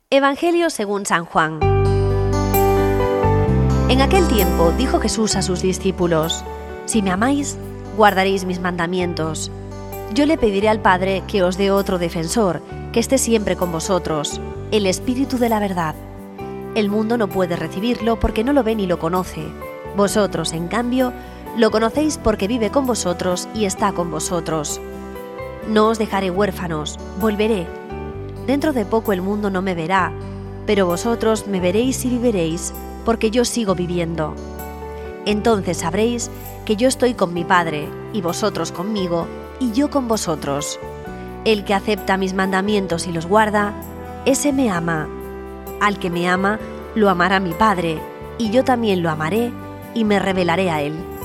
Evangelio según San Juan. En aquel tiempo dijo Jesús a sus discípulos: «Si me amáis, guardaréis mis mandamientos. Yo le pediré al Padre que os dé otro defensor, que esté siempre con vosotros, el Espíritu de la verdad. El mundo no puede recibirlo porque no lo ve ni lo conoce. Vosotros, en cambio, lo conocéis porque vive con vosotros y está con vosotros. No os dejaré huérfanos, volveré. Dentro de poco el mundo no me verá, pero vosotros me veréis y viviréis, porque yo sigo viviendo. Entonces sabréis que yo estoy con mi Padre, y vosotros conmigo, y yo con vosotros. El que acepta mis mandamientos y los guarda, ese me ama. Al que me ama, lo amará mi Padre, y yo también lo amaré, y me revelaré a él».